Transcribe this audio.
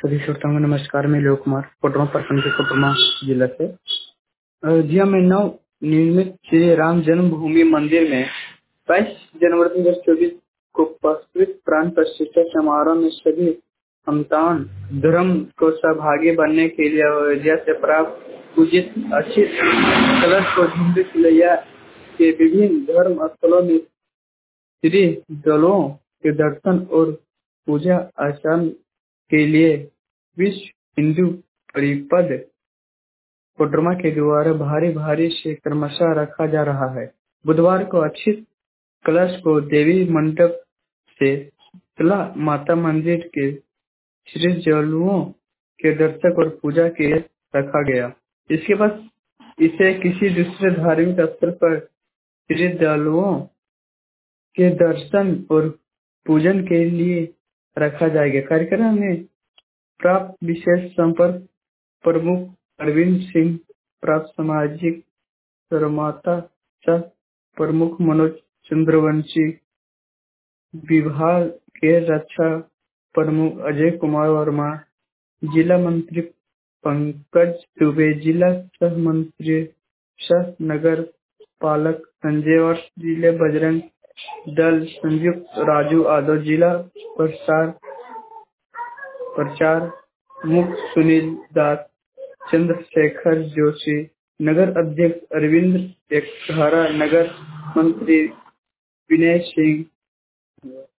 सभी श्रोताओं को नमस्कार। मैं लोक कुमार कोटरमा प्रखंड के कोटरमा जिला से अयोध्या में नव निर्मित श्री राम जन्मभूमि मंदिर में 22 जनवरी 2024 को पुष्पित प्राण प्रतिष्ठा समारोह में सभी हमतान धर्म को सहभागी बनने के लिए अयोध्या से प्राप्त पूजित अक्षित कलश को हिंदू किलैया के विभिन्न धर्म स्थलों में श्री दलों के दर्शन और पूजा अर्चना के लिए विश्व हिंदू परिषद कोटरमा के द्वारा भारी से क्रमशः रखा जा रहा है। बुधवार को अक्षित कलश को देवी मंडप से शीतला माता मंदिर के श्रद्धालुओं के दर्शन और पूजा के लिए रखा गया। इसके बाद इसे किसी दूसरे धार्मिक स्थल पर श्रद्धालुओं के दर्शन और पूजन के लिए रखा जाएगा। कार्यक्रम में प्राप्त विशेष संपर्क प्रमुख अरविंद सिंह, प्राप्त सामाजिक निर्माता सह प्रमुख मनोज चंद्रवंशी, विभाग के रक्षा प्रमुख अजय कुमार वर्मा, जिला मंत्री पंकज दुबे, जिला सह मंत्री सह नगर पालक संजय और जिले बजरंग दल संयुक्त राजू यादव, जिला प्रचार मुख्य सुनील दास, चंद्रशेखर जोशी, नगर अध्यक्ष अरविंद एकहरा, नगर मंत्री विनय सिंह।